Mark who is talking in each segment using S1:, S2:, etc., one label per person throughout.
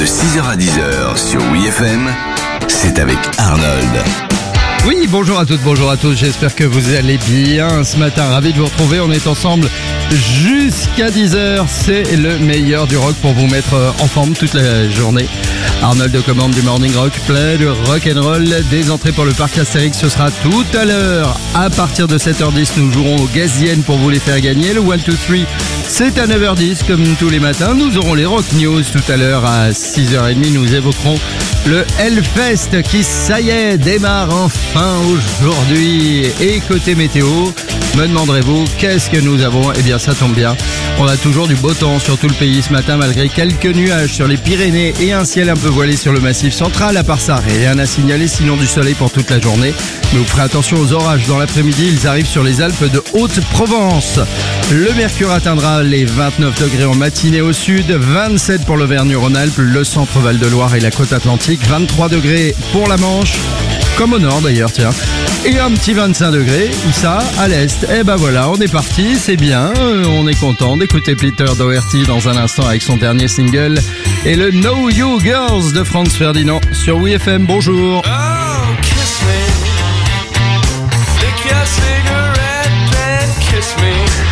S1: 6h à 10h sur WeFM, c'est avec Arnold.
S2: Oui, bonjour à toutes, bonjour à tous, j'espère que vous allez bien ce matin, ravi de vous retrouver, on est ensemble jusqu'à 10h, c'est le meilleur du rock pour vous mettre en forme toute la journée. Arnold de commande du Morning Rock, plein de rock'n'roll, des entrées pour le parc Astérix, ce sera tout à l'heure. À partir de 7h10, nous jouerons aux gaziennes pour vous les faire gagner. Le 1, 2, 3, c'est à 9h10 comme tous les matins. Nous aurons les Rock News tout à l'heure à 6h30. Nous évoquerons le Hellfest qui, ça y est, démarre enfin aujourd'hui. Et côté météo, me demanderez-vous qu'est-ce que nous avons? Eh bien ça tombe bien, on a toujours du beau temps sur tout le pays ce matin malgré quelques nuages sur les Pyrénées et un ciel un peu voilé sur le massif central. À part ça, rien à signaler, sinon du soleil pour toute la journée. Mais vous ferez attention aux orages dans l'après-midi, ils arrivent sur les Alpes de Haute-Provence. Le mercure atteindra les 29 degrés en matinée au sud, 27 pour l'Auvergne-Rhône-Alpes, le centre Val-de-Loire et la côte atlantique, 23 degrés pour la Manche, comme au nord d'ailleurs, tiens. Et un petit 25 degrés, ça, à l'est. Et ben voilà, on est parti, c'est bien, on est content d'écouter Peter Doherty dans un instant avec son dernier single et le Know You Girls de Franz Ferdinand sur WeFM. Bonjour.
S3: Oh, kiss me. Lick your cigarette and kiss me.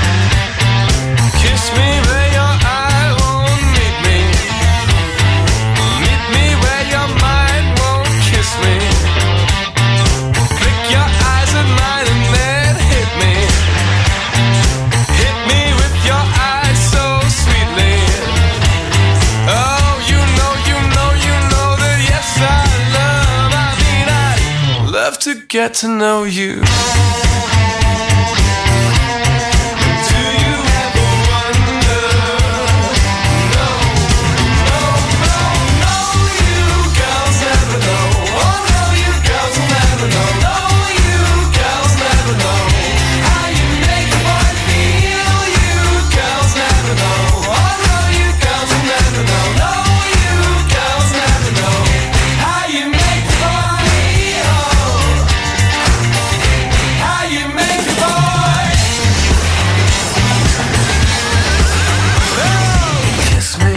S3: Kiss me where your eye won't meet me. Meet me where your mind won't kiss me. Flick your eyes at mine and then hit me. Hit me with your eyes so sweetly. Oh, you know that yes I love to get to know you. Do you ever wonder? No, you girls never know. Oh no, you girls will never know. No, you girls never know how you make a boy feel. You girls never know. Oh no, you girls will never know. No, you girls never know how you make a boy feel. How you make a boy. Oh, kiss me.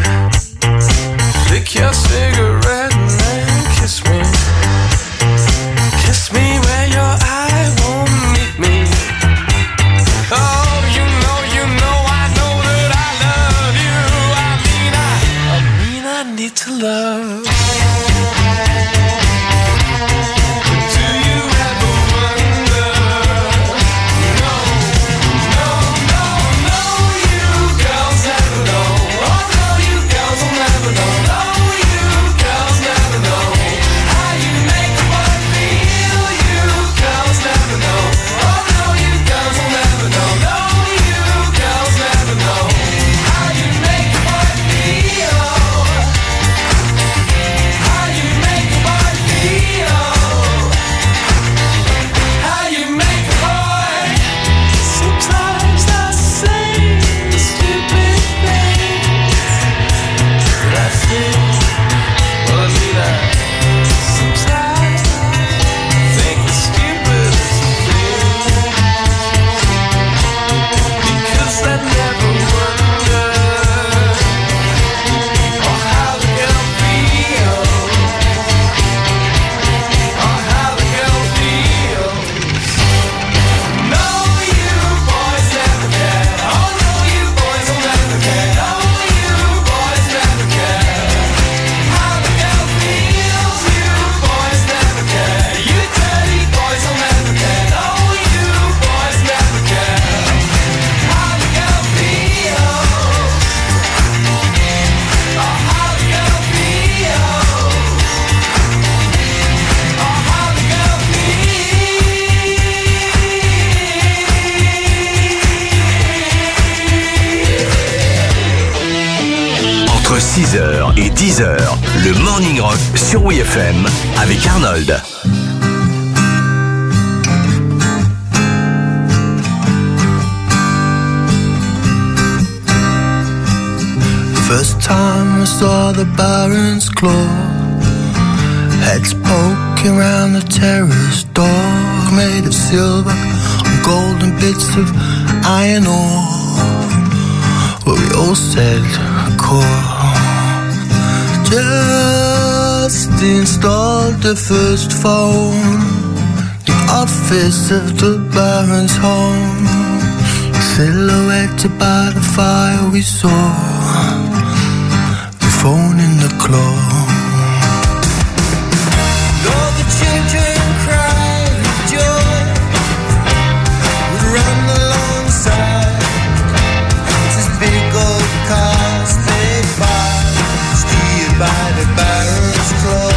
S3: Lick your cigarette and then kiss me. Kiss me where your eye won't meet me. Oh, you know, I know that I love you. I mean I need to love. Do you ever wonder? No, you girls never know. Oh no, you girls will never know. No, you girls never know how you make a boy feel. You girls never know. Oh no, you girls will never know. No, you girls never know how you make a boy feel. How you make a boy feel. How you make a boy. Sometimes I say the stupid things that I think. Well, I mean, sometimes I think the stupidest things because I never wonder how the girl feels, how the girl feels. No, you boys never care. Oh no, you boys will never care. No, you boys never care how the girl feels. You boys never care. You dirty boys will never care. No, you boys never care how the girl feels. Oh, how the girl feels. Oh, how the girl feels.
S1: Entre 6h et 10h, le Morning Rock sur WeFM avec Arnold.
S4: First time I saw the Baron's claw, heads poking round the terrace door, made of silver and golden bits of iron ore. Well, we all said, core. Just installed the first phone. The office of the Baron's home, silhouetted by the fire we saw. The phone in the claw. All the children cried with joy, would run alongside this big old cars made by, steered by the Baron's claw.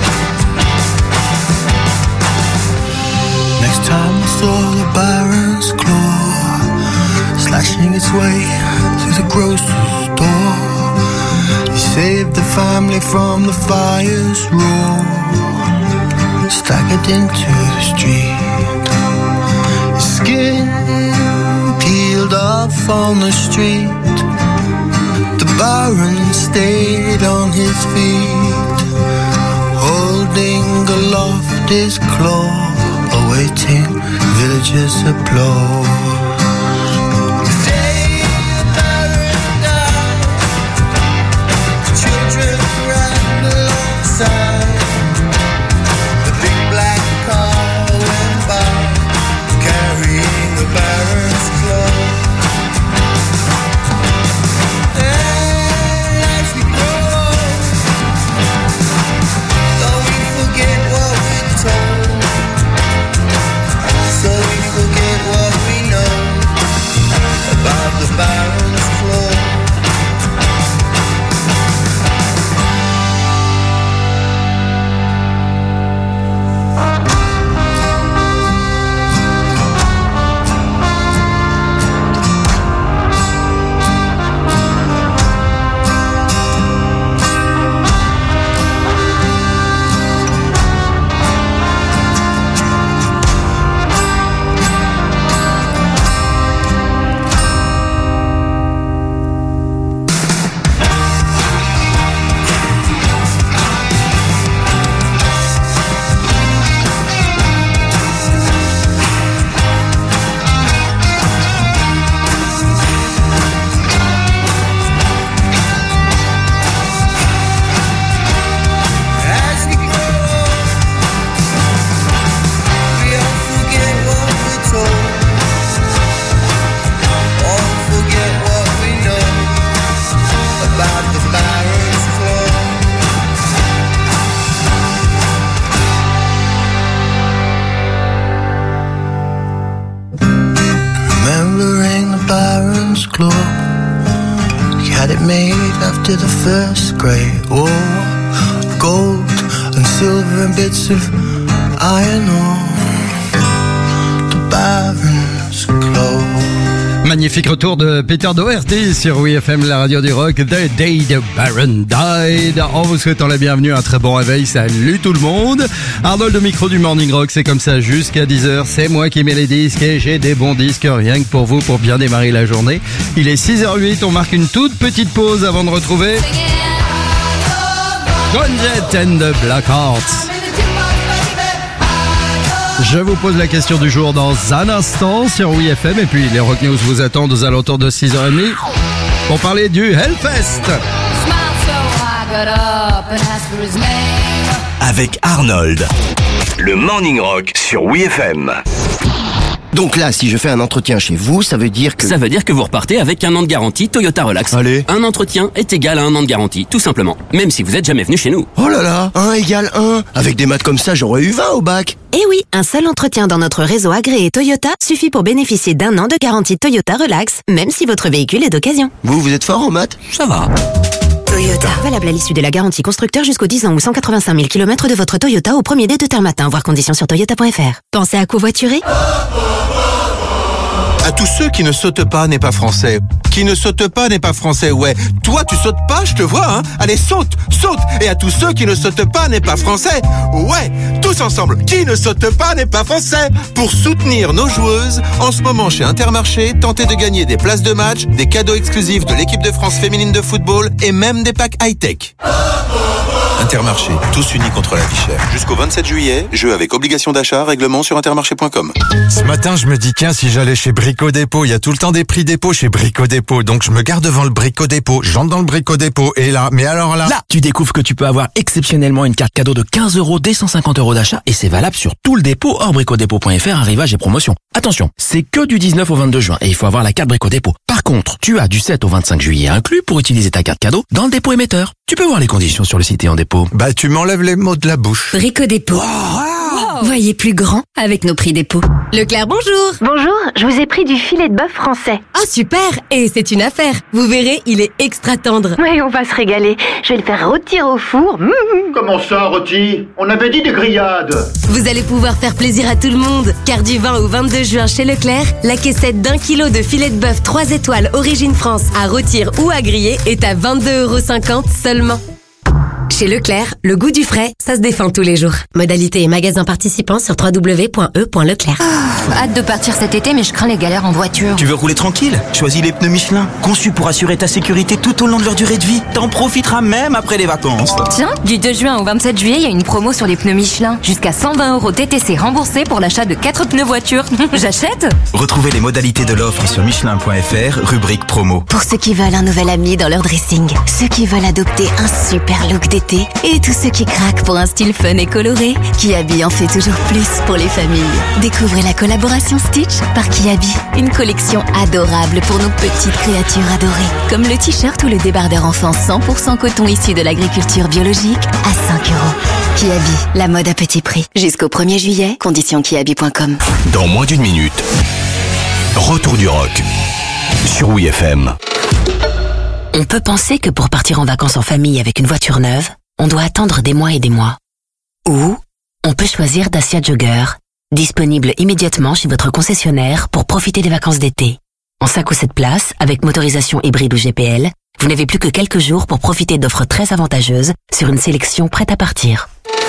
S4: Next time I saw the Baron's claw slashing its way through the grocer's store, he saved the family from the fire's roar, staggered into the street, his skin peeled off on the street. The Baron stayed on his feet, holding aloft his claw, awaiting villagers' applause. The day the Baron died, the children ran alongside. The big black car went by, carrying the Baron's claw. And as we grow old, though we forget what we're told, so we forget what we know about the Baron's claw. As we grow old, we all forget what we're told, all forget what we know about the Baron's claw. Remembering the Baron's claw, he had it made after the first great war, of gold and silver and bits of iron ore. The Baron's claw.
S2: Magnifique retour de Peter Doherty sur WeFM, la radio du rock. The Day the Baron Died. En vous souhaitant la bienvenue, un très bon réveil. Salut tout le monde. Arnold au micro du Morning Rock, c'est comme ça jusqu'à 10h. C'est moi qui mets les disques et j'ai des bons disques rien que pour vous pour bien démarrer la journée. Il est 6h08, on marque une toute petite pause avant de retrouver Gonjet and the Blackhearts. Je vous pose la question du jour dans un instant sur WeFM et puis les Rock News vous attendent aux alentours de 6h30 pour parler du Hellfest.
S1: Avec Arnold. Le Morning Rock sur WeFM.
S5: Donc là, si je fais un entretien chez vous, ça veut dire que...
S6: Ça veut dire que vous repartez avec un an de garantie Toyota Relax.
S5: Allez.
S6: Un entretien est égal à un an de garantie, tout simplement. Même si vous êtes jamais venu chez nous.
S5: Oh là là, 1 égale 1. Avec des maths comme ça, j'aurais eu 20 au bac.
S7: Eh oui, un seul entretien dans notre réseau agréé Toyota suffit pour bénéficier d'un an de garantie Toyota Relax, même si votre véhicule est d'occasion.
S5: Vous êtes fort en maths?
S6: Ça va.
S7: Toyota. Valable à l'issue de la garantie constructeur jusqu'aux 10 ans ou 185 000 km de votre Toyota au premier dé de terre matin. Voir conditions sur toyota.fr. Pensez à covoiturer?
S8: À tous ceux qui ne sautent pas n'est pas français. Qui ne saute pas n'est pas français, ouais. Toi, tu sautes pas, je te vois, hein. Allez, saute, saute. Et à tous ceux qui ne sautent pas n'est pas français. Ouais, tous ensemble. Qui ne saute pas n'est pas français. Pour soutenir nos joueuses, en ce moment chez Intermarché, tentez de gagner des places de match, des cadeaux exclusifs de l'équipe de France féminine de football et même des packs high-tech. Intermarché, tous unis contre la vie chère. Jusqu'au 27 juillet, jeu avec obligation d'achat, règlement sur intermarché.com.
S9: Ce matin, je me dis, tiens, si j'allais chez Brico Dépôt, il y a tout le temps des prix dépôt chez Brico Dépôt. Donc, je me gare devant le Brico Dépôt, j'entre dans le Brico Dépôt, et là, mais alors là...
S10: Là, tu découvres que tu peux avoir exceptionnellement une carte cadeau de 15 € dès 150 € d'achat, et c'est valable sur tout le dépôt hors bricodépôt.fr, arrivage et promotion. Attention, c'est que du 19 au 22 juin, et il faut avoir la carte Brico Dépôt. Par contre, tu as du 7 au 25 juillet inclus pour utiliser ta carte cadeau dans le dépôt émetteur. Tu peux voir les conditions sur le site et en dépôt.
S9: Bah, tu m'enlèves les mots de la bouche.
S11: Brico Dépôt. Voyez plus grand avec nos prix dépôt. Leclerc, bonjour.
S12: Bonjour, je vous ai pris du filet de bœuf français.
S11: Ah super, et c'est une affaire. Vous verrez, il est extra tendre.
S12: Oui, on va se régaler. Je vais le faire rôtir au four.
S13: Comment ça, rôti? On avait dit des grillades.
S11: Vous allez pouvoir faire plaisir à tout le monde, car du 20 au 22 juin chez Leclerc, la caissette d'1 kilo de filet de bœuf 3 étoiles Origine France à rôtir ou à griller est à 22,50 € seulement. Chez Leclerc, le goût du frais, ça se défend tous les jours. Modalité et magasins participants sur www.e.leclerc.
S14: Hâte de partir cet été, mais je crains les galères en voiture.
S15: Tu veux rouler tranquille? Choisis les pneus Michelin, conçus pour assurer ta sécurité tout au long de leur durée de vie. T'en profiteras même après les vacances.
S14: Tiens, du 2 juin au 27 juillet, il y a une promo sur les pneus Michelin. Jusqu'à 120 € TTC remboursés pour l'achat de 4 pneus voiture. J'achète?
S15: Retrouvez les modalités de l'offre sur Michelin.fr, rubrique promo.
S7: Pour ceux qui veulent un nouvel ami dans leur dressing, ceux qui veulent adopter un super look d'été et tous ceux qui craquent pour un style fun et coloré, Kiabi en fait toujours plus pour les familles. Découvrez la collaboration Stitch par Kiabi, une collection adorable pour nos petites créatures adorées, comme le t-shirt ou le débardeur enfant 100% coton issu de l'agriculture biologique à 5 €. Kiabi, la mode à petit prix. Jusqu'au 1er juillet, conditions kiabi.com.
S1: Dans moins d'une minute, retour du rock sur WeFM.
S7: On peut penser que pour partir en vacances en famille avec une voiture neuve, on doit attendre des mois et des mois. Ou on peut choisir Dacia Jogger, disponible immédiatement chez votre concessionnaire pour profiter des vacances d'été. En 5 ou 7 places, avec motorisation hybride ou GPL, vous n'avez plus que quelques jours pour profiter d'offres très avantageuses sur une sélection prête à partir.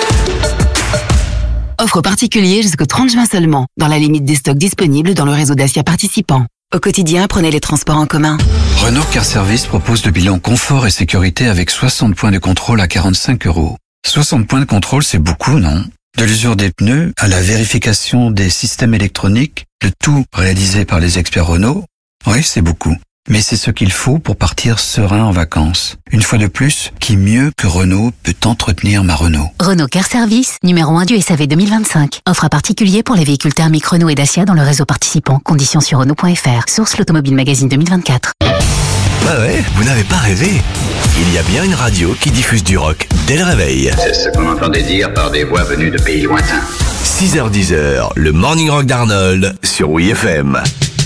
S16: Offre particulier jusqu'au 30 juin seulement, dans la limite des stocks disponibles dans le réseau Dacia participant. Au quotidien, prenez les transports en commun.
S17: Renault Car Service propose le bilan confort et sécurité avec 60 points de contrôle à 45 €. 60 points de contrôle, c'est beaucoup, non? De l'usure des pneus à la vérification des systèmes électroniques, le tout réalisé par les experts Renault. Oui, c'est beaucoup. Mais c'est ce qu'il faut pour partir serein en vacances. Une fois de plus, qui mieux que Renault peut entretenir ma Renault?
S7: Renault Car Service, numéro 1 du SAV 2025. Offre à particulier pour les véhicules thermiques Renault et Dacia dans le réseau participant. Conditions sur Renault.fr. Source l'Automobile Magazine 2024.
S1: Bah ouais, vous n'avez pas rêvé. Il y a bien une radio qui diffuse du rock dès le réveil.
S18: C'est ce qu'on entendait dire par des voix venues de pays lointains.
S1: 6h-10h, le Morning Rock d'Arnold sur WeFM.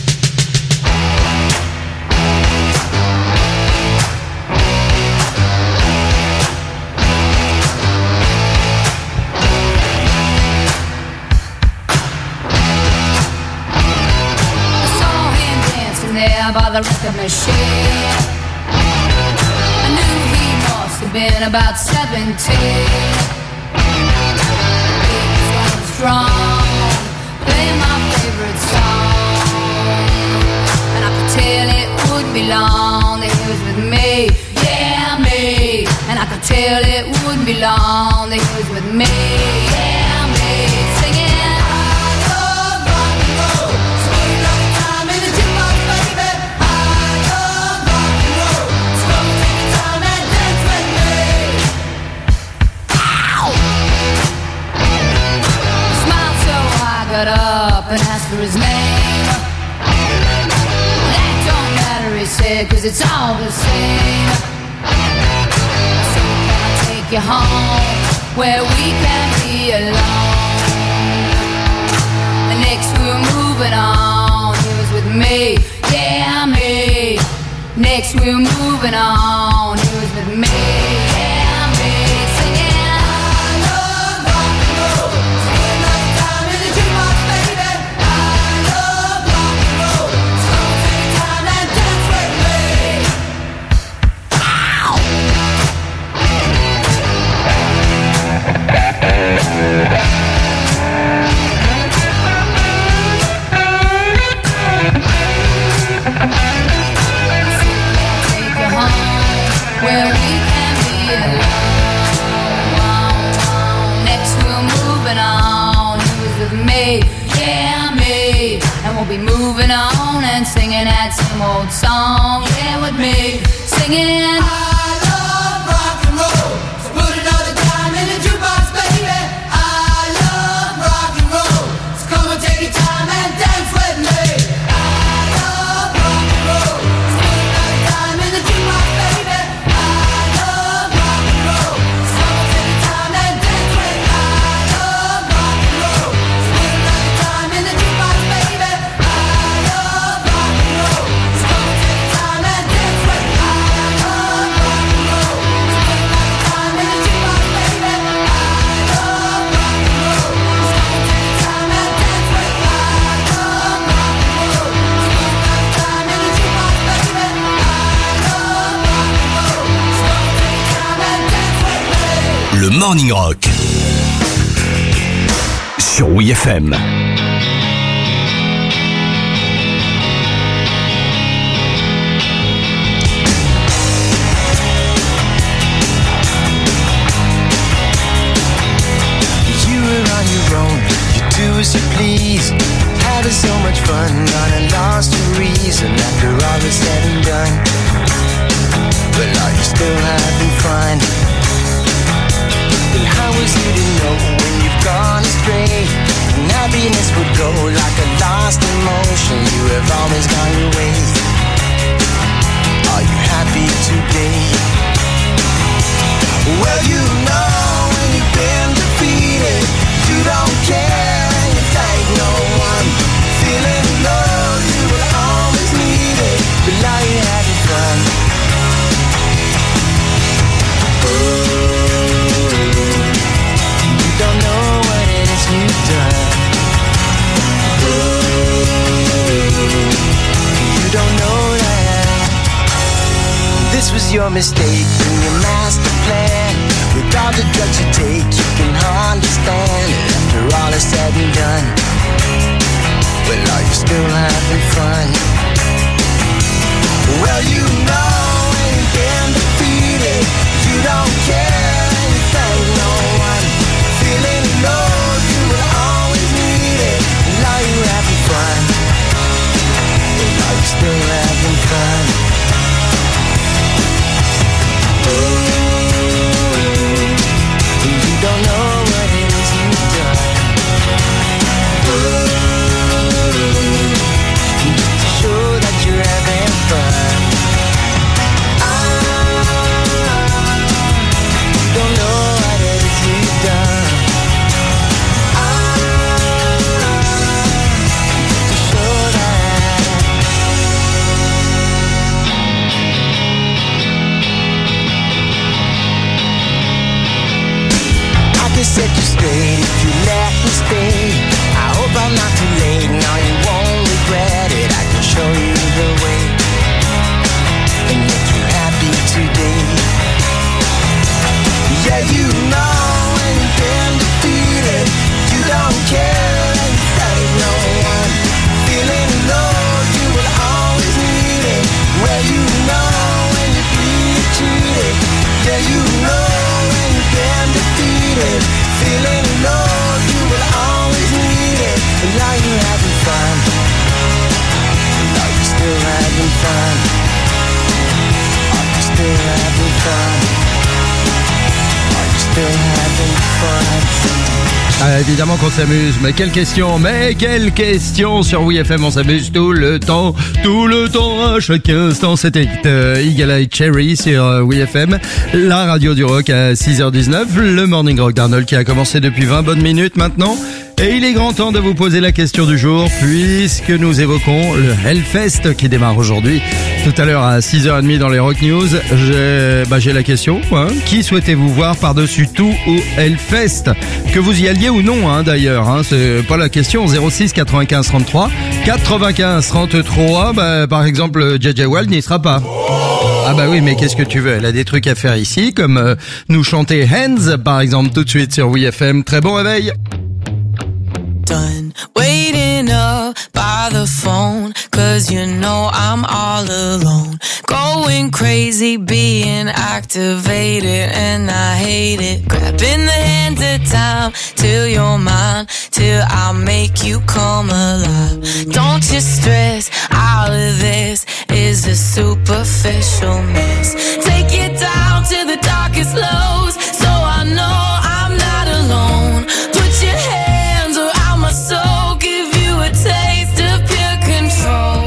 S19: By the record machine, I knew he must have been about 17. He was going strong, playing my favorite song, and I could tell it would be long that he was with me, yeah me. And I could tell it wouldn't be long that he was with me, yeah me. Singing. Got up and asked for his name. That don't matter, he said, 'cause it's all the same. So can I take you home where we can be alone? And next we were moving on. He was with me, yeah me. Next we were moving on. He was with me, yeah me. Singing. Where we can be moving on and singing that same old song. Yeah, with me, singing. I love rock and roll, so put another dime in the jukebox, baby. I love rock and roll, so come and take your time and dance with me. I love rock and roll, so put another dime in the jukebox, baby. I love rock and roll, so come and take your time and dance with me. I love rock and roll, so put another dime in the jukebox, baby. I love rock and roll, so come and take your time and dance with me. I love rock and roll, so put another dime in the jukebox, baby. I love rock and roll, so come and take your time and dance with me. I love rock and roll, so put another dime in the jukebox, baby. I love rock and roll, so come and take your time and dance with me.
S1: Le Morning Rock sur WeFM.
S4: You were on your own, you do as you please. Having so much fun, on a lost your reason after all is said and done. But are you still having fun? Then how is it to know when you've gone astray? And happiness would go like a lost emotion. You have always gone your way. Are you happy today? Well, you know when you've been defeated, you don't care and you thank no one. Feeling low, you will always need it, but now you're having fun. You don't know what it is you've done. You don't know that this was your mistake in your master plan. With all the drugs you take, you can understand it after all is said and done. Well, are you still having fun? Well, you know when you've been defeated, you don't care and you thank no one. Feeling low, you will always need it. And now you're having fun. And are you still having fun? You don't know what it is you've done. Just to show that you're having fun. You don't know what it is you've done. Just to show that. I can set you straight if you let me stay. I hope I'm not too late, no you won't regret it. I can show you the way and make you happy today. Yeah, you know when you've been defeated, you don't care and you thank no one. Feeling low, you will always need it. Well, you know when you're being cheated. Yeah, you know when you've been defeated. Feeling low, you will always need it. And now you're having fun. And are you still having fun? Are you still having fun? Are you still having fun?
S2: Ah, évidemment qu'on s'amuse, mais quelle question sur WeFM, on s'amuse tout le temps, à chaque instant. C'était Eagle Eye Cherry sur WeFM, la radio du rock à 6h19, le Morning Rock d'Arnold qui a commencé depuis 20 bonnes minutes maintenant. Et il est grand temps de vous poser la question du jour, puisque nous évoquons le Hellfest qui démarre aujourd'hui. Tout à l'heure à 6h30 dans les Rock News, j'ai la question, hein. Qui souhaitez-vous voir par-dessus tout au Hellfest? Que vous y alliez ou non, hein, d'ailleurs, hein, c'est pas la question. 06 95 33 95 33, par exemple, JJ Wild n'y sera pas. Ah bah oui, mais qu'est-ce que tu veux? Elle a des trucs à faire ici, comme nous chanter Hands, par exemple, tout de suite sur WeFM. Très bon réveil.
S20: Done waiting up up by the phone, 'cause you know I'm all alone. Going crazy, being activated, and I hate it. Grabbing the hand of time till you're mine, till I make you come alive. Don't you stress, all of this is a superficial mess. Take it down to the darkest lows, so I know I'm not alone. Put your hands around my soul, give you a taste of pure control.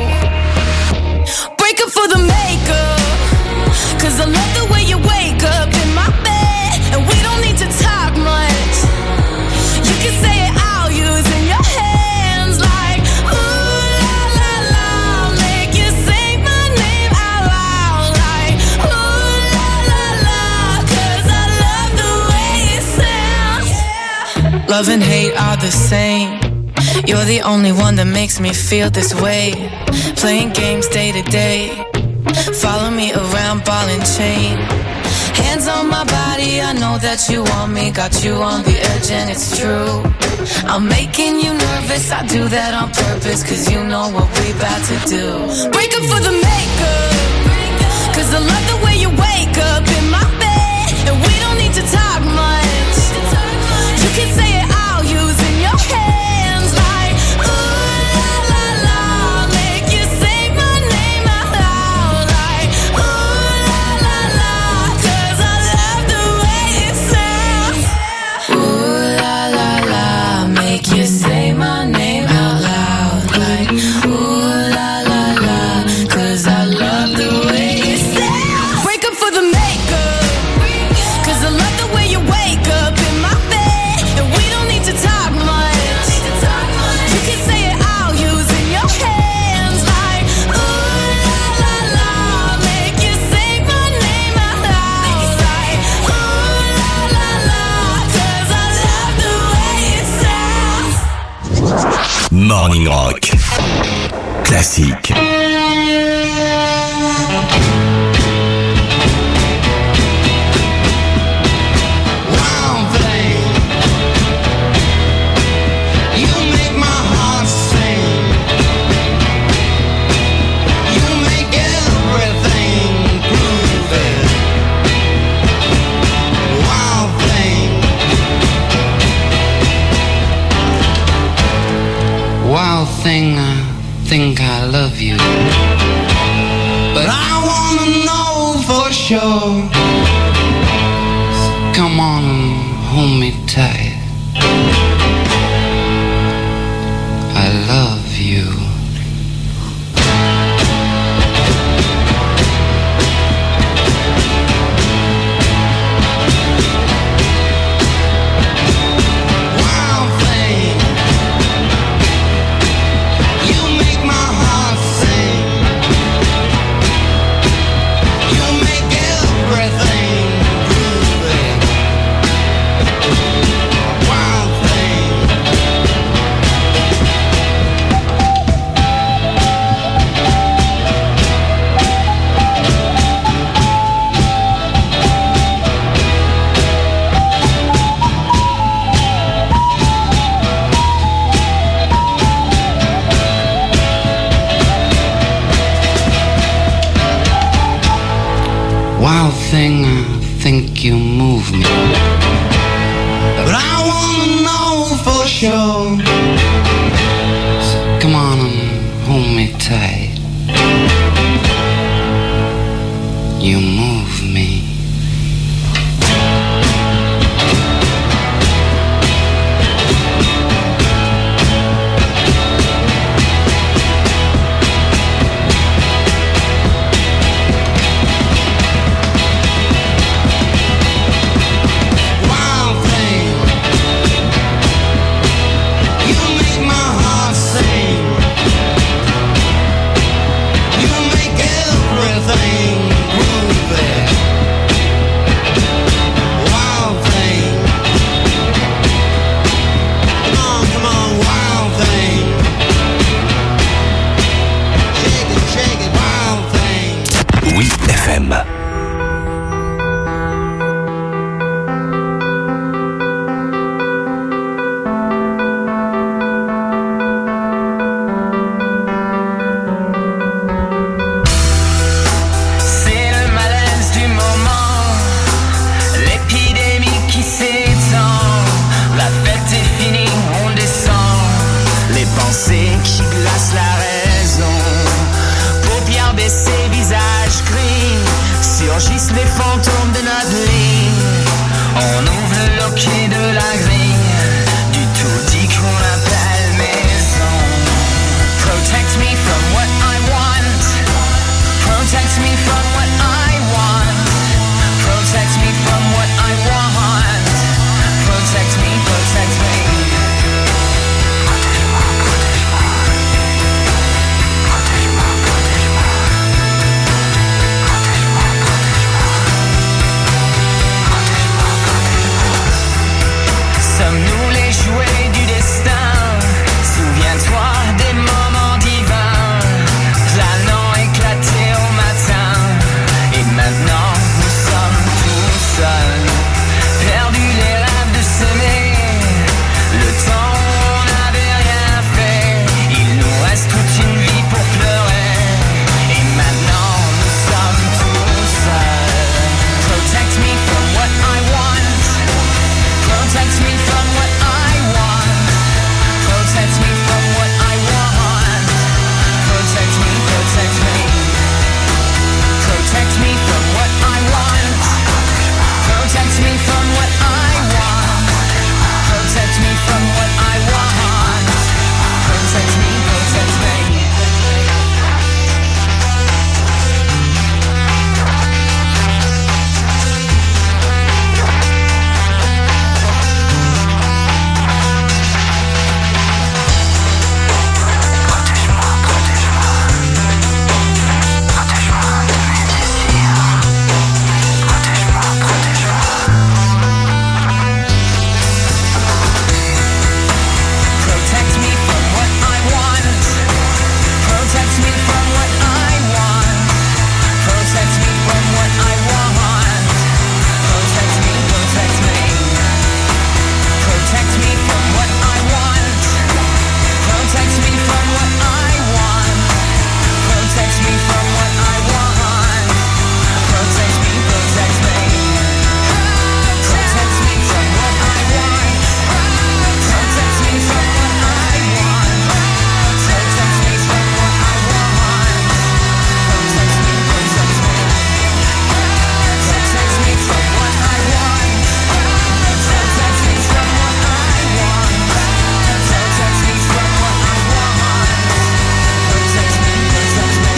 S20: Break up for the makeup, 'cause I love the way you wake up in my bed, and we don't need to talk much. You can say it all using your hands, like ooh la la la, make you sing my name out loud, like ooh la la la, 'cause I love the way it sounds. Love and hate are the same. You're the only one that makes me feel this way. Playing games day to day, follow me around, ball and chain. Hands on my body, I know that you want me. Got you on the edge and it's true. I'm making you nervous, I do that on purpose, 'cause you know what we about to do. Break up for the makeup, 'cause I love the way you wake up in my bed, and we don't need to talk much. You can say it all using your hands, like ooh la la la, make you sing my name out loud, like ooh la la la, 'cause I love the way it sounds. Ooh la la la, make you say my name out loud, like ooh la la la, 'cause I love the way it sounds. Break up for the makeup, 'cause I love the way you wake up in my bed, and we don't need to talk much. You can say it all using your hands, like ooh la la la, make you sing my name out loud, like ooh la la la, 'cause I love the way it sounds.
S1: Morning Rock. Classique.
S3: Wild thing, you make my heart sing. You make everything groovy. Wild thing, wild thing, I think I love you, but I wanna know for sure. Come on and hold me tight. I love you. Wild thing, you make my heart sing. You make everything groovy. Wild thing. Wild thing, I think you move me, but I wanna know for sure. So come on and hold me tight. You move me. Wild thing, you make my heart sing.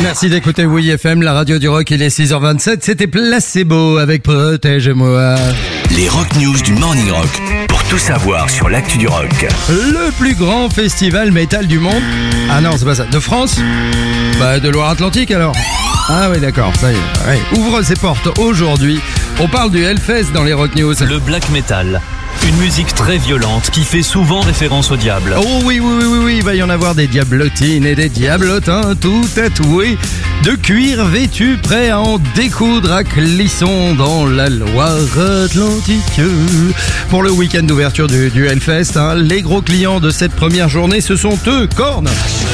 S2: Merci d'écouter Oui FM, la radio du rock, il est 6h27, c'était Placebo avec Protège-moi.
S1: Les Rock News du Morning Rock, pour tout savoir sur l'actu du rock.
S2: Le plus grand festival métal du monde. Ah non, c'est pas ça. De France ? Bah de Loire-Atlantique alors. Ah oui d'accord, ça y est. Ouais. Ouvre ses portes aujourd'hui. On parle du Hellfest dans les Rock News.
S21: Le black metal. Une musique très violente qui fait souvent référence au diable.
S2: Oh oui, il va y en avoir des diablotines et des diablotins tout tatoués, de cuir vêtus, prêts à en découdre à Clisson dans la Loire-Atlantique. Pour le week-end d'ouverture du Hellfest, les gros clients de cette première journée, ce sont eux, Korn.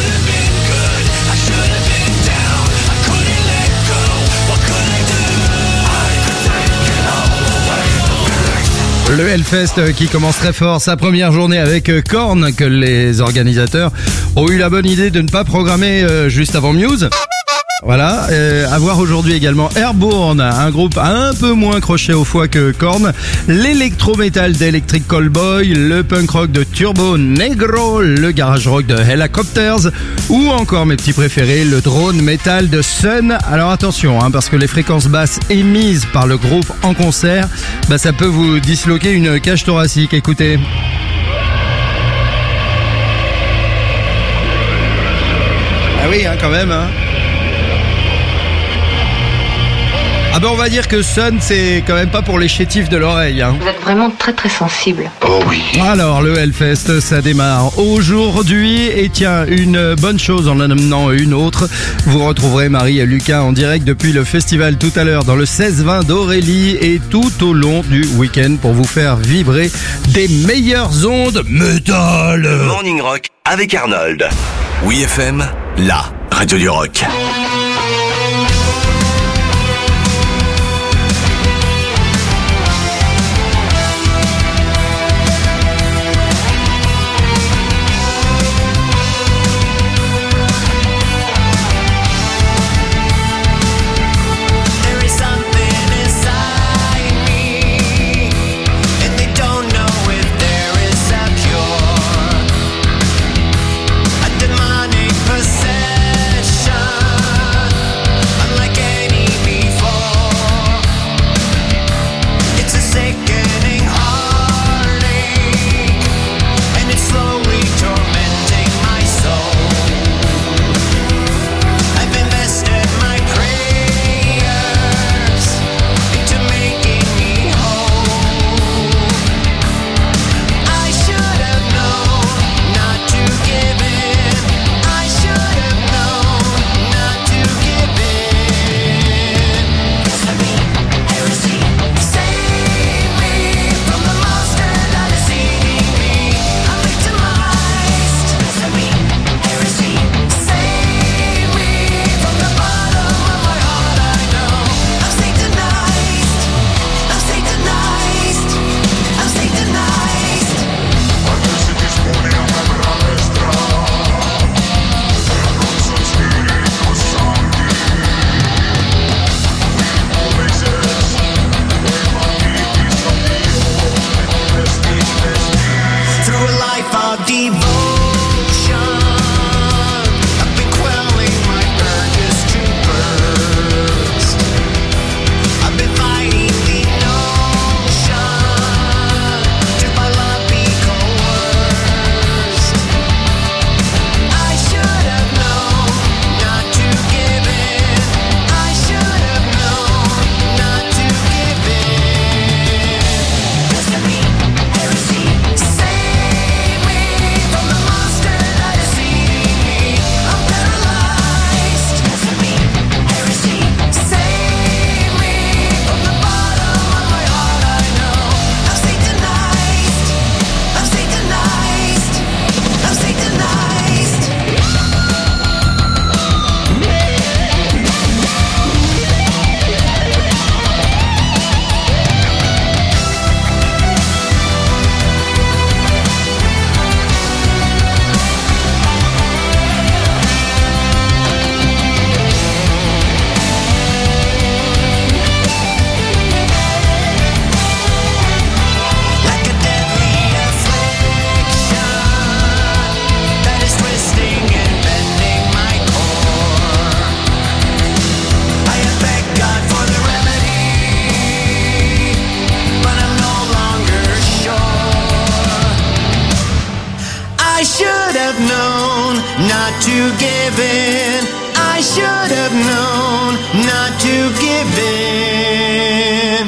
S2: Le Hellfest qui commence très fort sa première journée avec Korn, que les organisateurs ont eu la bonne idée de ne pas programmer juste avant Muse. Voilà, à voir aujourd'hui également Airborne, un groupe un peu moins crochet au foie que Korn, l'électro-metal d'Electric Callboy, le punk rock de Turbo Negro, le garage rock de Helicopters, ou encore mes petits préférés, le drone metal de Sun. Alors attention, parce que les fréquences basses émises par le groupe en concert, ça peut vous disloquer une cage thoracique, écoutez. Ah oui, quand même, Ah ben on va dire que Sun, c'est quand même pas pour les chétifs de l'oreille.
S12: Vous êtes vraiment très très sensible.
S18: Oh oui.
S2: Alors le Hellfest, ça démarre aujourd'hui et tiens, une bonne chose en amenant une autre. Vous retrouverez Marie et Lucas en direct depuis le festival tout à l'heure dans le 16-20 d'Aurélie et tout au long du week-end pour vous faire vibrer des meilleures ondes métal.
S1: Le Morning Rock avec Arnold. Oui FM, la radio du rock.
S3: not to give in. I should have known not to give in.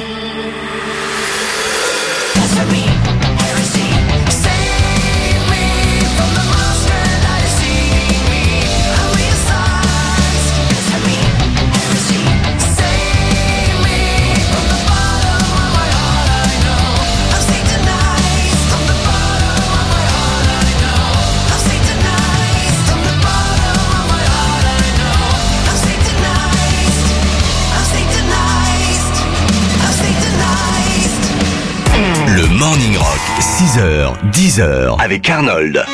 S3: Save me from the monster that is seeing me. I realize heresy. Save me from the bottom of my heart. I know I'll stay tonight. From the bottom of my heart, I know I'll stay tonight. From the bottom of my heart, I know I'll stay tonight. I'll stay tonight. I'll stay tonight.
S1: Le Morning Rock, 6h, 10h, avec Arnold.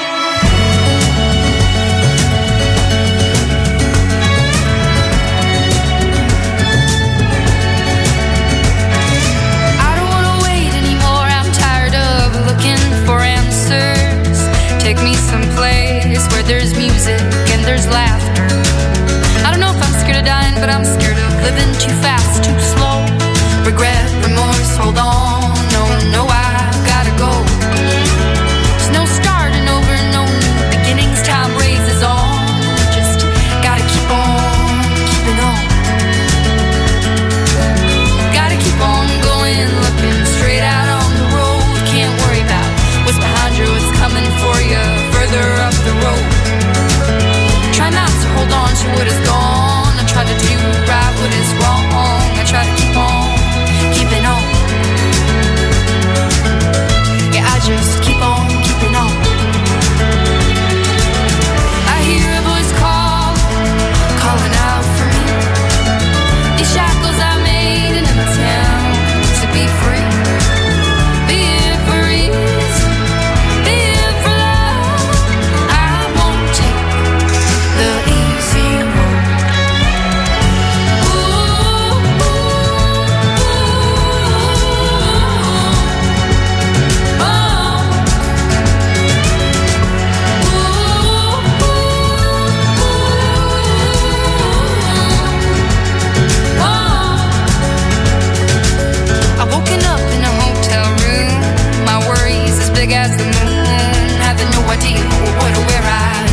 S5: I don't wanna wait anymore. I'm tired of looking for answers. Take me someplace where there's music and there's laughter. I don't know if I'm scared of dying, but I'm scared of living too fast, too slow. Regret, remorse, hold on. No, I've gotta go. There's no starting over, no new beginnings. Time raises on. Just gotta keep on keeping on. Gotta keep on going, looking straight out on the road. Can't worry about what's behind you, what's coming for you further up the road. Try not to hold on to what is gone. I try to do right what is wrong. I try to keep on keeping on. Yeah, I just keep on keeping on. I hear a voice calling out for me. These shackles I made in a town to be free. Be it for ease, be it for love. I won't take the easy road. I've woken up in a hotel room. My worries as big as the moon. Having no idea what or where I am.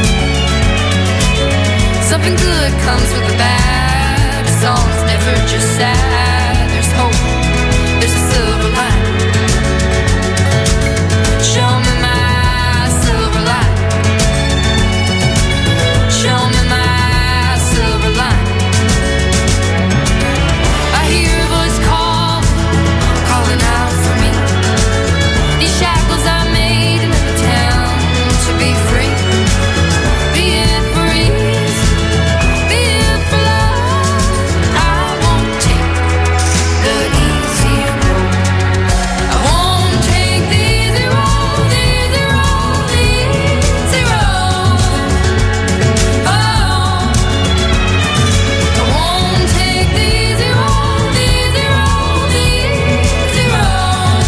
S5: Something good comes with the bad. A song's never just sad. There's hope, there's a silver line. Show me my silver line. Show me my silver line. I hear a voice calling out for me. These shackles I made in a town to be free. Be it for ease, be it for love. I won't take the easy road. I won't take the easy road, the easy road, the easy road. Oh, I won't take the easy road, the easy road, the easy road.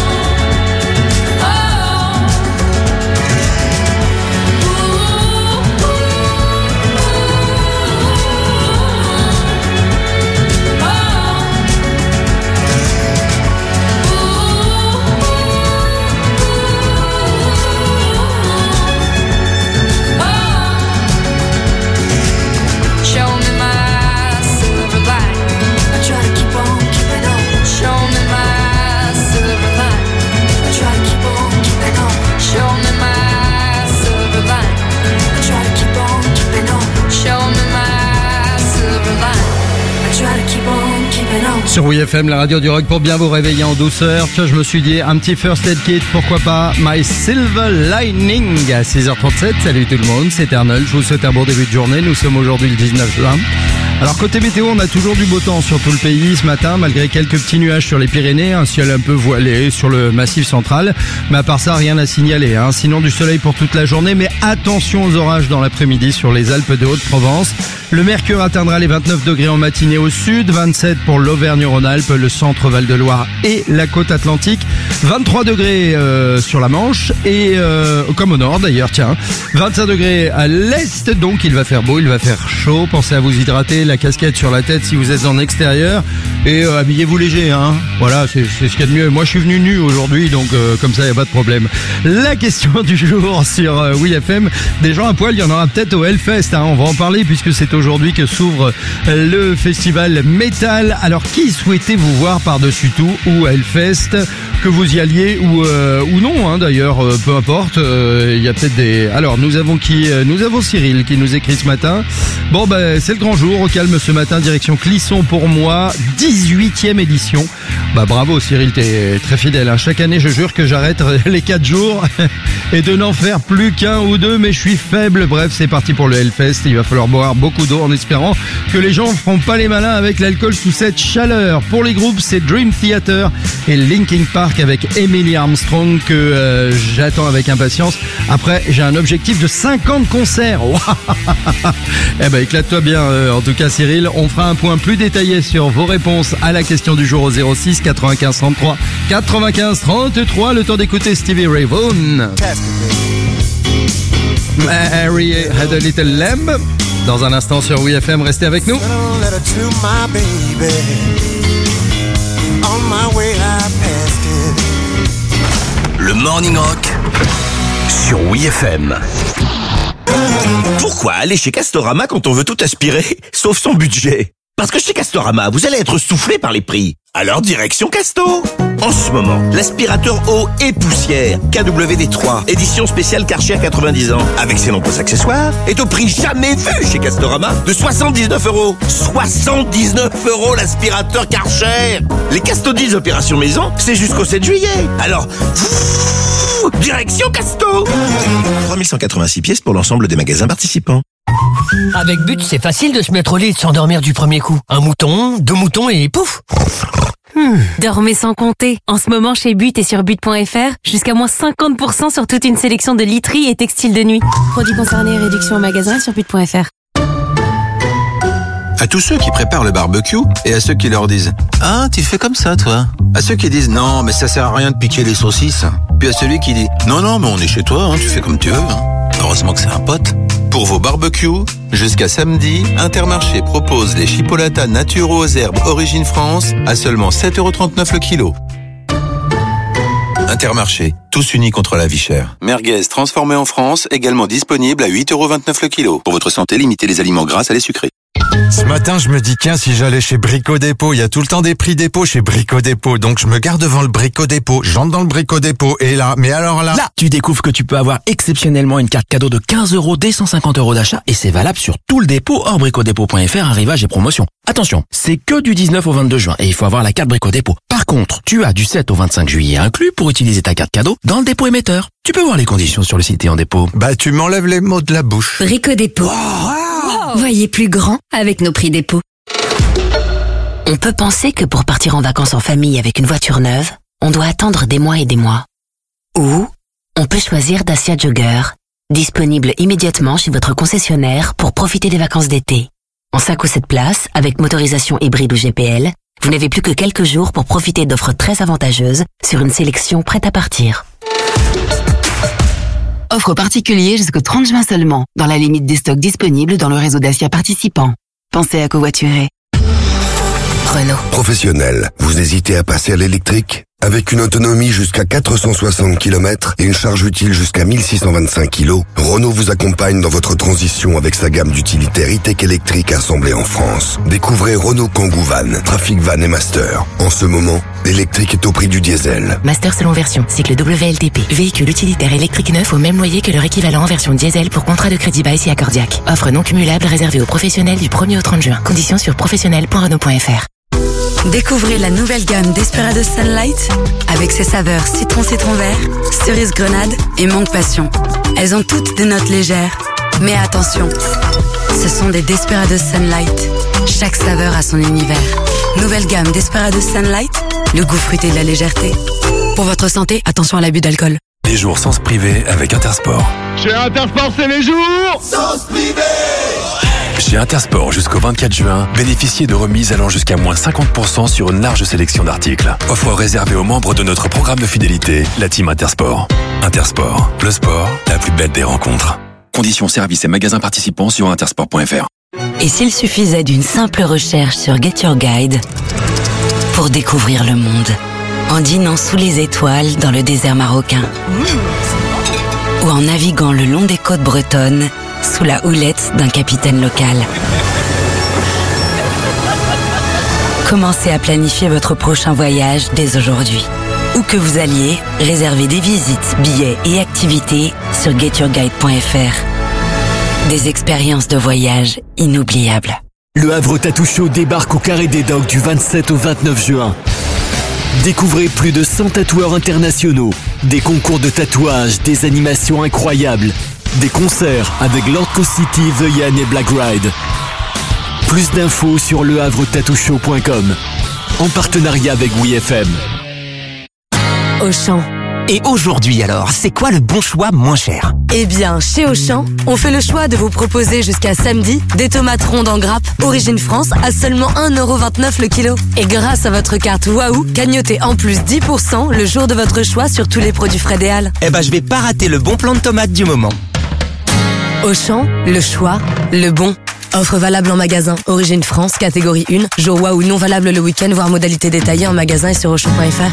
S5: Show me my silver line. I try to keep on keeping on. Show me my silver line. I try to keep on keeping on. Show me my silver line. I try to keep on keeping on. Show me my silver line. I try to keep on keeping on.
S2: Sur WeFM, la radio du rock pour bien vous réveiller en douceur. Tiens, je me suis dit, un petit First Aid Kit, pourquoi pas My Silver Lining à 6h37. Salut tout le monde, c'est Arnold. Je vous souhaite un bon début de journée. Nous sommes aujourd'hui le 19 juin. Alors côté météo, on a toujours du beau temps sur tout le pays ce matin, malgré quelques petits nuages sur les Pyrénées, un ciel un peu voilé sur le massif central. Mais à part ça, rien à signaler. Sinon du soleil pour toute la journée, mais attention aux orages dans l'après-midi sur les Alpes de Haute-Provence. Le mercure atteindra les 29 degrés en matinée au sud, 27 pour l'Auvergne-Rhône-Alpes, le centre Val-de-Loire et la côte atlantique. 23 degrés sur la Manche et comme au nord d'ailleurs, tiens. 25 degrés à l'est, donc il va faire beau, il va faire chaud. Pensez à vous hydrater, la casquette sur la tête si vous êtes en extérieur et habillez-vous léger, hein. Voilà, c'est ce qu'il y a de mieux. Moi je suis venu nu aujourd'hui, donc comme ça il n'y a pas de problème. La question du jour sur WeFM, des gens à poil, il y en aura peut-être au Hellfest, hein. On va en parler puisque c'est aujourd'hui que s'ouvre le festival Metal. Alors qui souhaitez-vous voir par-dessus tout ou Hellfest, que vous y alliez ou non, hein, d'ailleurs, peu importe. Il y a peut-être des... Alors nous avons qui? Nous avons Cyril qui nous écrit ce matin. Bon c'est le grand jour, au calme ce matin, direction Clisson pour moi, 18e édition. Bravo Cyril, t'es très fidèle, hein. Chaque année je jure que j'arrête les 4 jours et de n'en faire plus qu'un ou deux, mais je suis faible. Bref, c'est parti pour le Hellfest. Il va falloir boire beaucoup d'eau en espérant que les gens ne feront pas les malins avec l'alcool sous cette chaleur. Pour les groupes, c'est Dream Theater et Linkin Park avec Emily Armstrong que j'attends avec impatience. Après, j'ai un objectif de 50 concerts. Éclate-toi bien. En tout cas, Cyril, on fera un point plus détaillé sur vos réponses à la question du jour au 06 95 33 95 33. Le temps d'écouter Stevie Ray Vaughan. Mary had a little lamb. Dans un instant sur WeFM, restez avec nous.
S1: Le Morning Rock sur WeFM.
S6: Pourquoi aller chez Castorama quand on veut tout aspirer, sauf son budget? Parce que chez Castorama, vous allez être soufflé par les prix. Alors direction Casto. En ce moment, l'aspirateur eau et poussière KWD3, édition spéciale Karcher 90 ans, avec ses nombreux accessoires, est au prix jamais vu chez Castorama de 79 €. 79 € l'aspirateur Karcher. Les Casto Deals opération maison, c'est jusqu'au 7 juillet. Alors, direction Casto. 3186 pièces pour l'ensemble des magasins participants.
S22: Avec But, c'est facile de se mettre au lit et de s'endormir du premier coup. 1 mouton, 2 moutons et pouf!
S11: Dormez sans compter. En ce moment, chez But et sur but.fr, jusqu'à moins 50% sur toute une sélection de literie et textiles de nuit. Produits concernés et réduction au magasin sur but.fr.
S8: À tous ceux qui préparent le barbecue et à ceux qui leur disent « Ah, tu fais comme ça, toi ?» À ceux qui disent « Non, mais ça sert à rien de piquer les saucisses. » Puis à celui qui dit « Non, non, mais on est chez toi, hein, tu fais comme tu veux. Hein. » Heureusement que c'est un pote. Pour vos barbecues, jusqu'à samedi, Intermarché propose les chipolatas naturaux aux herbes Origine France à seulement 7,39 € le kilo. Intermarché, tous unis contre la vie chère. Merguez transformé en France, également disponible à 8,29 € le kilo. Pour votre santé, limitez les aliments gras à les sucrés.
S9: Ce matin, je me dis, tiens, si j'allais chez Brico Dépôt, il y a tout le temps des prix dépôt chez Brico Dépôt. Donc, je me garde devant le Brico Dépôt, j'entre dans le Brico Dépôt, et là, mais alors là...
S10: Là, tu découvres que tu peux avoir exceptionnellement une carte cadeau de 15 € dès 150 € d'achat, et c'est valable sur tout le dépôt hors bricodépôt.fr, arrivage et promotion. Attention, c'est que du 19 au 22 juin, et il faut avoir la carte Brico Dépôt. Par contre, tu as du 7 au 25 juillet inclus pour utiliser ta carte cadeau dans le dépôt émetteur. Tu peux voir les conditions sur le site et en dépôt.
S9: Bah, tu m'enlèves les mots de la bouche.
S7: Brico Dépôt. Voyez plus grand avec nos prix dépôt. On peut penser que pour partir en vacances en famille avec une voiture neuve, on doit attendre des mois et des mois. Ou on peut choisir Dacia Jogger, disponible immédiatement chez votre concessionnaire pour profiter des vacances d'été. En 5 ou 7 places, avec motorisation hybride ou GPL, vous n'avez plus que quelques jours pour profiter d'offres très avantageuses sur une sélection prête à partir.
S16: Offre particulier jusqu'au 30 juin seulement, dans la limite des stocks disponibles dans le réseau Dacia participant. Pensez à covoiturer.
S7: Renault.
S23: Professionnel, vous hésitez à passer à l'électrique? Avec une autonomie jusqu'à 460 km et une charge utile jusqu'à 1625 kg, Renault vous accompagne dans votre transition avec sa gamme d'utilitaires e-tech électriques assemblés en France. Découvrez Renault Kangoo Van, Trafic Van et Master. En ce moment, l'électrique est au prix du diesel.
S11: Master selon version, cycle WLTP. Véhicule utilitaire électrique neuf au même loyer que leur équivalent en version diesel pour contrat de crédit bail si accordiaque. Offre non cumulable réservée aux professionnels du 1er au 30 juin. Conditions sur professionnel.renault.fr.
S7: Découvrez la nouvelle gamme Desperados Sunlight avec ses saveurs citron vert, cerise grenade et mangue passion. Elles ont toutes des notes légères. Mais attention, ce sont des Desperados Sunlight. Chaque saveur a son univers. Nouvelle gamme Desperados Sunlight, le goût fruité de la légèreté. Pour votre santé, attention à l'abus d'alcool.
S1: Les jours sans se priver avec Intersport.
S2: Chez Intersport, c'est les jours
S3: Sans se priver.
S13: Chez Intersport jusqu'au 24 juin, bénéficiez de remises allant jusqu'à moins 50% sur une large sélection d'articles. Offre réservée aux membres de notre programme de fidélité, la Team Intersport. Intersport, le sport, la plus belle des rencontres. Conditions, services et magasins participants sur intersport.fr.
S16: Et s'il suffisait d'une simple recherche sur Get Your Guide pour découvrir le monde, en dînant sous les étoiles dans le désert marocain, ou en naviguant le long des côtes bretonnes sous la houlette d'un capitaine local. Commencez à planifier votre prochain voyage dès aujourd'hui. Où que vous alliez, réservez des visites, billets et activités sur getyourguide.fr. Des expériences de voyage inoubliables.
S14: Le Havre Tattoo Show débarque au Carré des Docks du 27 au 29 juin. Découvrez plus de 100 tatoueurs internationaux, des concours de tatouage, des animations incroyables, des concerts avec Lord City, The Yen et Black Ride. Plus d'infos sur lehavretattooshow.com en partenariat avec WeFM.
S11: Auchan.
S15: Et aujourd'hui alors, c'est quoi le bon choix moins cher?
S11: Eh bien, chez Auchan, on fait le choix de vous proposer jusqu'à samedi des tomates rondes en grappe Origine France à seulement 1,29€ le kilo. Et grâce à votre carte Waouh, cagnotez en plus 10% le jour de votre choix sur tous les produits Frédéal.
S15: Eh ben, je vais pas rater le bon plan de tomates du moment.
S11: Auchan, le choix, le bon. Offre valable en magasin. Origine France, catégorie 1. Jour Waouh non valable le week-end, voire modalité détaillée en magasin et sur Auchan.fr.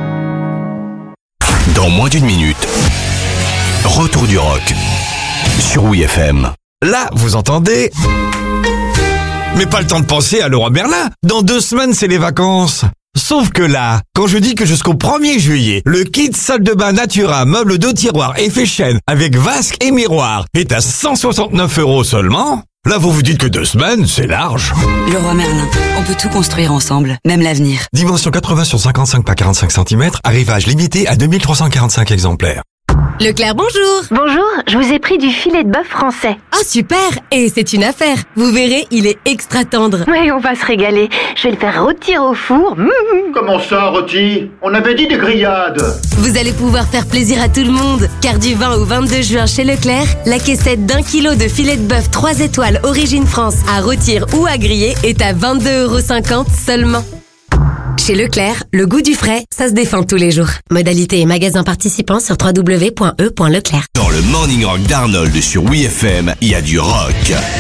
S1: Dans moins d'une minute, retour du rock sur WeFM.
S24: Là, vous entendez? Mais pas le temps de penser à Leroy Merlin. Dans 2 semaines, c'est les vacances. Sauf que là, quand je dis que jusqu'au 1er juillet, le kit salle de bain Natura, meuble 2 tiroirs effet chêne avec vasque et miroir est à 169€ seulement, là vous vous dites que 2 semaines, c'est large.
S16: Leroy Merlin, on peut tout construire ensemble, même l'avenir.
S24: Dimension 80 sur 55 par 45 cm, arrivage limité à 2345 exemplaires.
S11: Leclerc, bonjour.
S12: Bonjour, je vous ai pris du filet de bœuf français.
S11: Ah super, et c'est une affaire. Vous verrez, il est extra tendre.
S12: Oui, on va se régaler. Je vais le faire rôtir au four.
S25: Comment ça, rôti? On avait dit des grillades.
S11: Vous allez pouvoir faire plaisir à tout le monde, car du 20 au 22 juin chez Leclerc, la caissette d'1 kilo de filet de bœuf 3 étoiles Origine France à rôtir ou à griller est à 22,50€ seulement. Chez Leclerc, le goût du frais, ça se défend tous les jours. Modalité et magasin participants sur www.e.leclerc.
S1: Dans le Morning Rock d'Arnold sur WeFM, il y a du rock,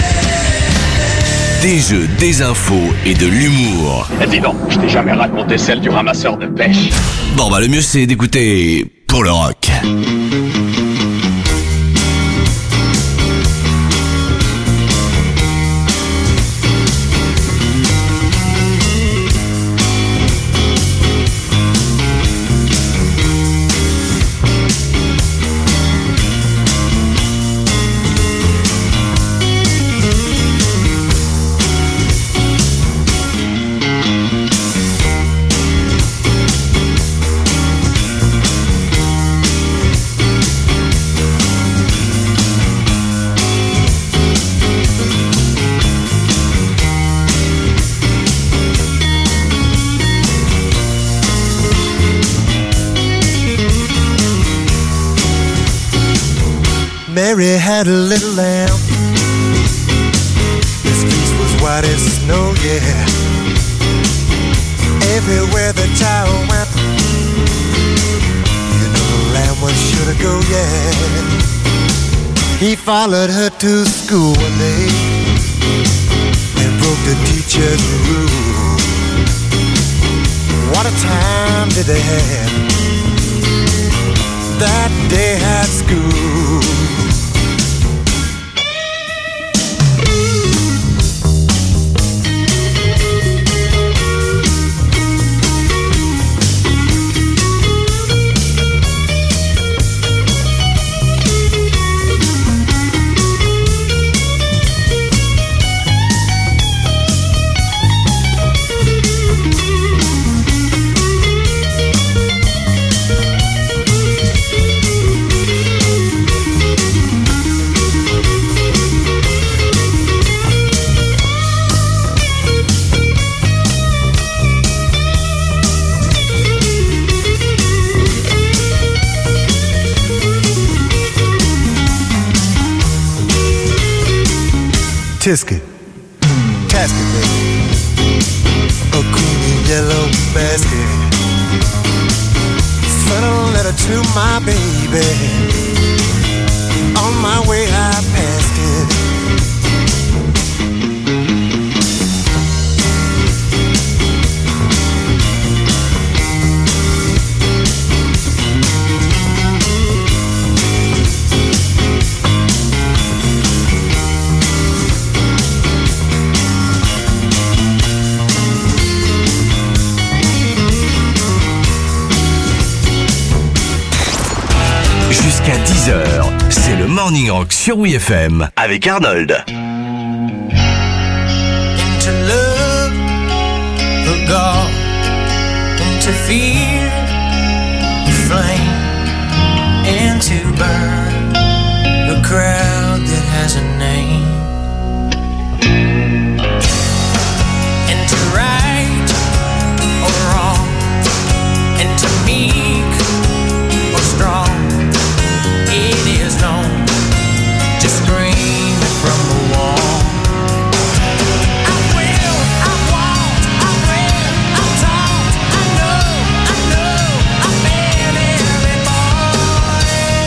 S1: des jeux, des infos et de l'humour.
S26: Dis donc, je t'ai jamais raconté celle du ramasseur de pêche.
S1: Bon bah le mieux c'est d'écouter pour le rock.
S4: Mary had a little lamb. His face was white as snow, yeah. Everywhere the child went, you know the lamb was sure to go, yeah. He followed her to school one day and broke the teacher's rule. What a time did they have that day at school. Tisket. Casket, baby. A creamy yellow basket. Sent a letter to my baby. On my way, I passed it.
S1: Jusqu'à 10h, c'est le Morning Rock sur WeFM avec Arnold.
S3: Into love, the God, into fear, the flame, and to burn the crowd that has a name. Into right or wrong, into meek or strong. It is known to scream from the wall. I will, I won't, I read, I taught, I know, I've been every boy.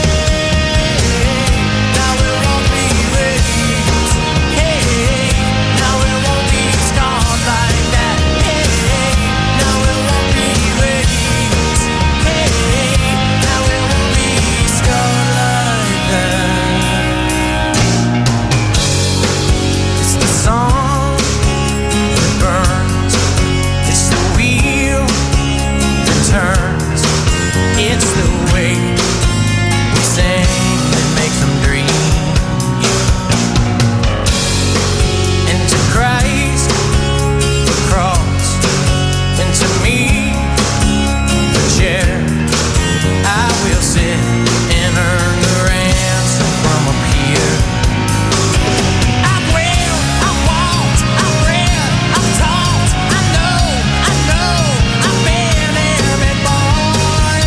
S3: Now it won't be raised, hey, now it won't be scarred like that, hey, now it won't be raised, hey, now it won't be scarred. It's the song that burns, it's the wheel that turns, it's the way we sing that makes them dream. Into Christ, the cross, into me, the chair, I will sit and earn the ransom from up here. I will, I won't, I read, I taught, I know, I've been every boy.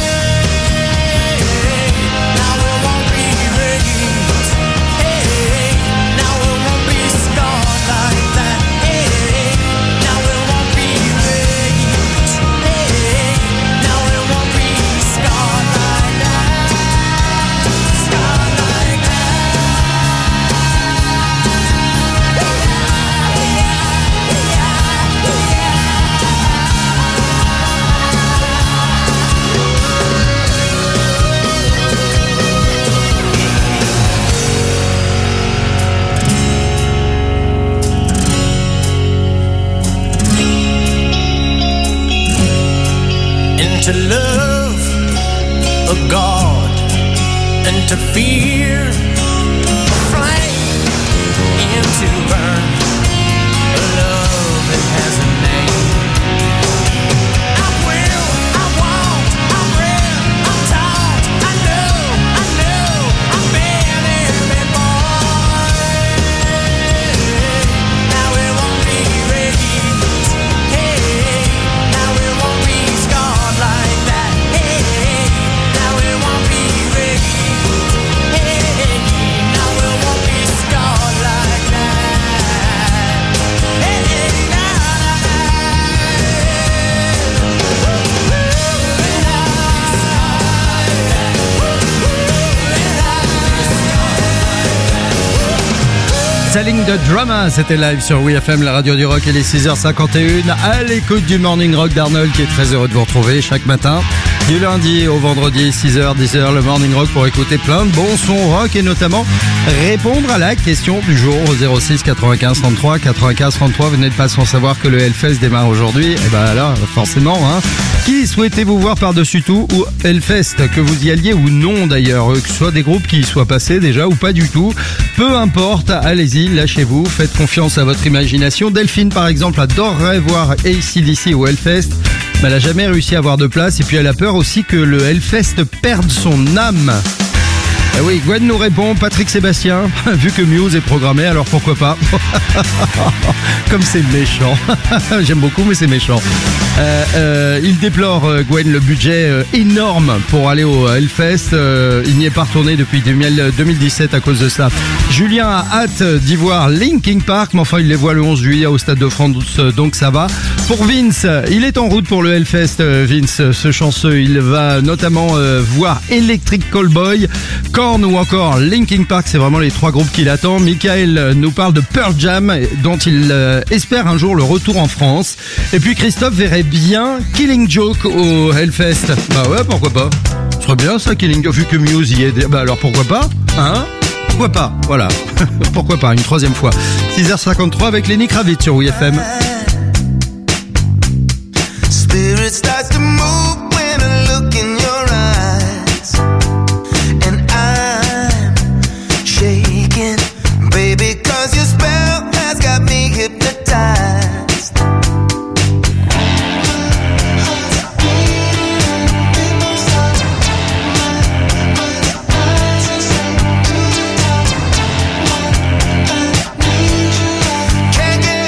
S3: Now it won't be raised, hey, now it won't be scarred like that, hey, now it won't be raised, hey, now it won't be scarred like that, scarred like that. And to love a God and to fear a flame and to burn a love that has a name. I will, I won't, I read, I taught, I know, I've been every boy. Now it won't be raised, hey, now it won't be scarred like that, hey, now it won't be raised, hey, now it won't be scarred like that, hey,
S2: Selling the Drama, c'était live sur WeFM, la radio du rock, et les 6h51 à l'écoute du Morning Rock d'Arnold qui est très heureux de vous retrouver chaque matin. Du lundi au vendredi, 6h, 10h, le Morning Rock pour écouter plein de bons sons rock et notamment répondre à la question du jour au 06 95 33 95 33. Vous n'êtes pas sans savoir que le Hellfest démarre aujourd'hui. Et ben là, forcément, hein. Qui souhaitez-vous voir par-dessus tout ou Hellfest, que vous y alliez ou non d'ailleurs, que ce soit des groupes qui y soient passés déjà ou pas du tout, peu importe, allez-y, lâchez-vous, faites confiance à votre imagination. Delphine par exemple adorerait voir AC/DC au Hellfest, mais elle n'a jamais réussi à avoir de place et puis elle a peur aussi que le Hellfest perde son âme. Eh oui, Gwen nous répond, Patrick Sébastien, vu que Muse est programmé, alors pourquoi pas. Comme c'est méchant. J'aime beaucoup, mais c'est méchant. Il déplore, Gwen, le budget énorme pour aller au Hellfest. Il n'y est pas retourné depuis 2017 à cause de ça. Julien a hâte d'y voir Linkin Park, mais enfin il les voit le 11 juillet au Stade de France, donc ça va. Pour Vince, il est en route pour le Hellfest, Vince, ce chanceux. Il va notamment voir Electric Callboy, Korn ou encore Linkin Park, c'est vraiment les 3 groupes qu'il attend. Michael nous parle de Pearl Jam, dont il espère un jour le retour en France. Et puis Christophe verrait bien Killing Joke au Hellfest. Bah ouais, pourquoi pas. Ce serait bien ça, Killing Joke, vu que Muse y est. Bah alors pourquoi pas, hein? Pourquoi pas, voilà. Pourquoi pas, une 3e fois. 6h53 avec Lenny Kravitz sur WFM.
S3: Spirit starts to move when I look in your eyes, and I'm shaking, baby, 'cause your spell has got me hypnotized. Can't get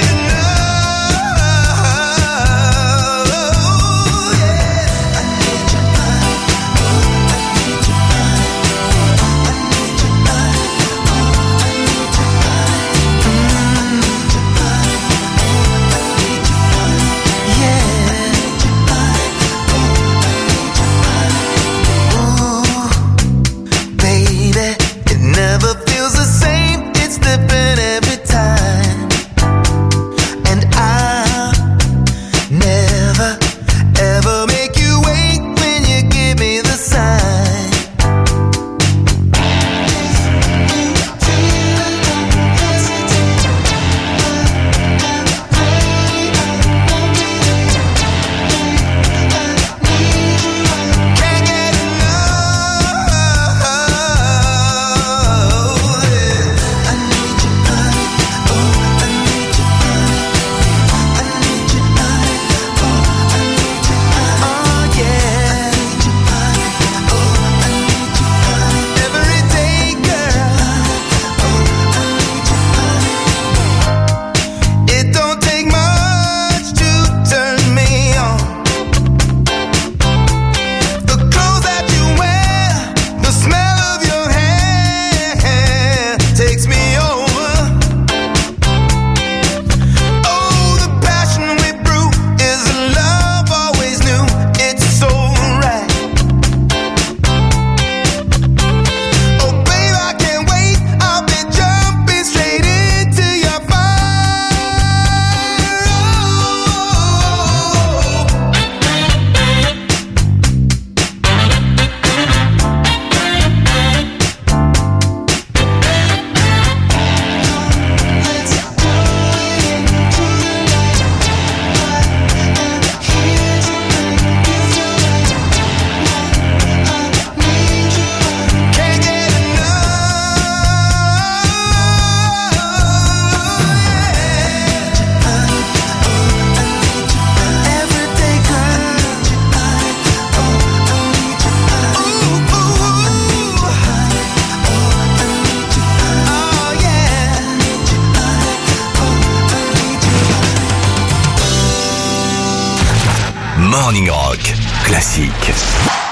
S1: Morning Rock, classique.